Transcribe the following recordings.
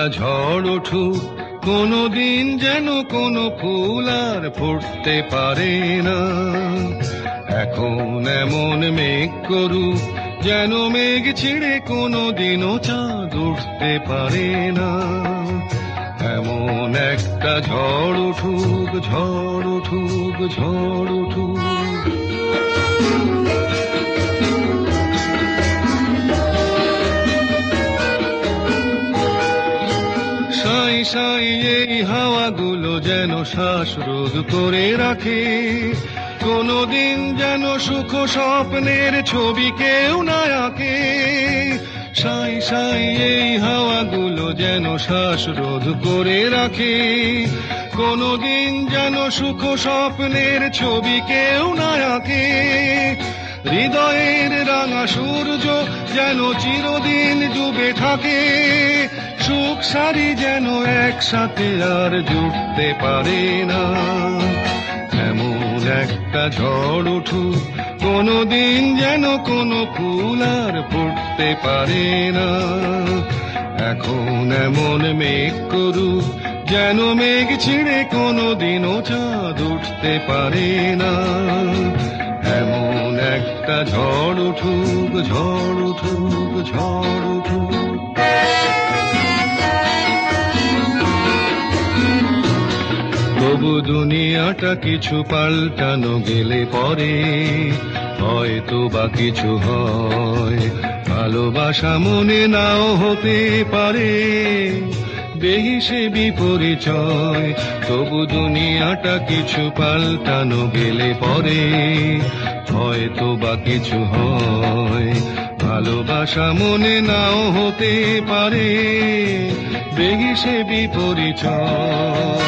ঝড় উঠুক, কোনদিন যেন কোনো ফুল আর ফুটতে পারে না। এখন এমন মেঘ করুক, যেন মেঘ ছিঁড়ে কোনদিনও চাঁদ উঠতে পারে না। এমন একটা ঝড় উঠুক, ঝড় উঠুক, ঝড় উঠুক। সাই সাই এই হাওয়াগুলো যেন শ্বাসরোধ করে রাখে, কোনদিন যেন সুখ স্বপ্নের ছবি কেউ না আঁকে। সাই সাই এই হাওয়াগুলো যেন শ্বাসরোধ করে রাখে, কোনদিন যেন সুখ স্বপ্নের ছবি কেউ না আঁকে। হৃদয়ের রাঙা সূর্য যেন চিরদিন ডুবে থাকে, সুখ সারি যেন একসাথে আর জুটতে পারে না। এমন একটা ঝড় উঠুক, কোনদিন যেন কোনো ফুল আর ফুটতে পারে না। এখন এমন মেঘ করুক, যেন মেঘ ছিঁড়ে কোনদিনও চাঁদ উঠতে পারে না। এমন একটা ঝড় উঠুক, ঝড় উঠুক, ঝড় উঠুক। তবু দুনিয়াটা কিছু পাল্টানো গেলে পরে হয়তো বা কিছু হয়। ভালোবাসা মনে নাও হতে পারে বেহিসেবি পরিচয়। তবু দুনিয়াটা কিছু পাল্টানো গেলে পরে হয়তো বা কিছু হয়। ভালোবাসা মনে নাও হতে পারে বেহিসেবি পরিচয়।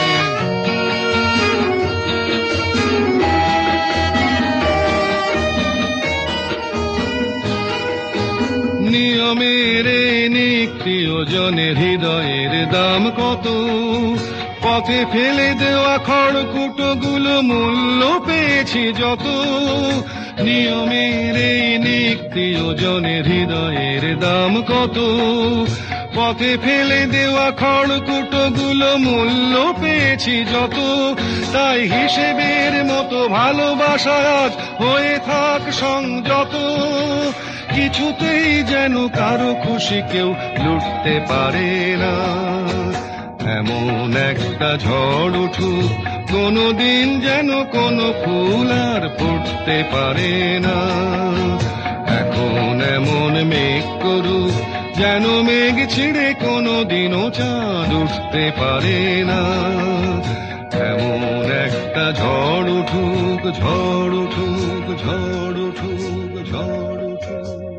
নিয়মের নিত্যজনের হৃদয়ের দাম কত, পথে ফেলে দেওয়া খড়কুটোগুলো মূল্য পেয়েছি যত। নিয়মের নিত্যজনের হৃদয়ের দাম কত, পথে ফেলে দেওয়া খড়কুটোগুলো মূল্য পেয়েছি যত। তাই হিসেবের মতো ভালোবাসা আজ হয়ে থাক সংযত, কিছুতেই যেন কারো খুশি কেউ লুটতে পারে না। এমন একটা ঝড় উঠুক, কোনদিন যেন কোনো ফুল আর ফুটতে পারে না। এখন এমন মেঘ করুক, যেন মেঘ ছিঁড়ে কোনদিনও চাঁদ উঠতে পারে না। এমন একটা ঝড় উঠুক, ঝড় উঠুক, ঝড় উঠুক, ঝড় উঠুক।